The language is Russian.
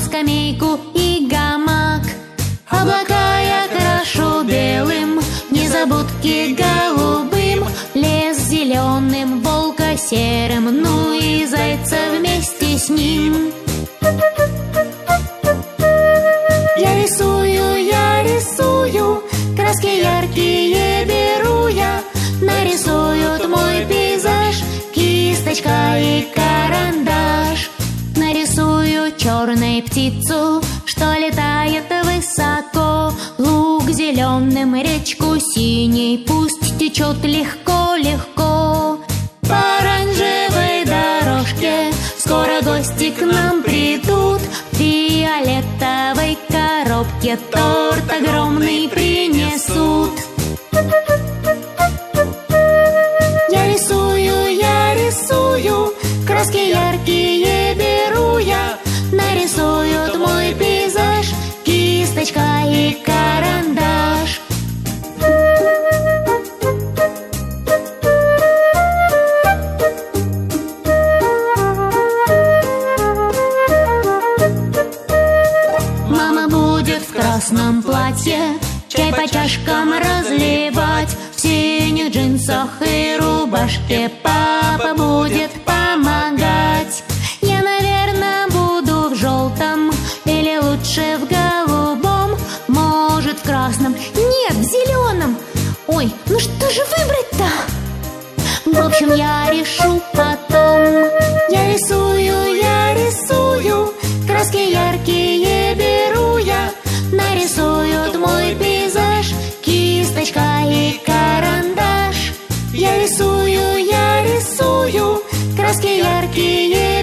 скамейку и гамак. Облака я крашу белым, незабудки голубым, лес зеленым, волка серым, ну и зайца вместе с ним. Я рисую, краски яркие беру я. Нарисуют мой пейзаж кисточка и карандаш. Нарисую черную птицу, что летает высоко. Луг зеленым, речку синей, пусть течет легко-легко. По оранжевой дорожке скоро гости к нам придут. В фиолетовой коробке торт огромный принесут. Я рисую, краски яркие беру я. Нарисуют мой пейзаж кисточка и карандаш. Мама будет в красном платье чай по чашкам разливать. В синих джинсах и рубашке папа будет помогать. Я, наверное, буду в желтом или лучше в голубом. Может, в красном, нет, в зеленом. Ой, ну что же выбрать-то? В общем, я решу потом. Я рисую, краски яркие беру я. Нарисуют мой пейзаж кисточка и карандаш. Я рисую, краски яркие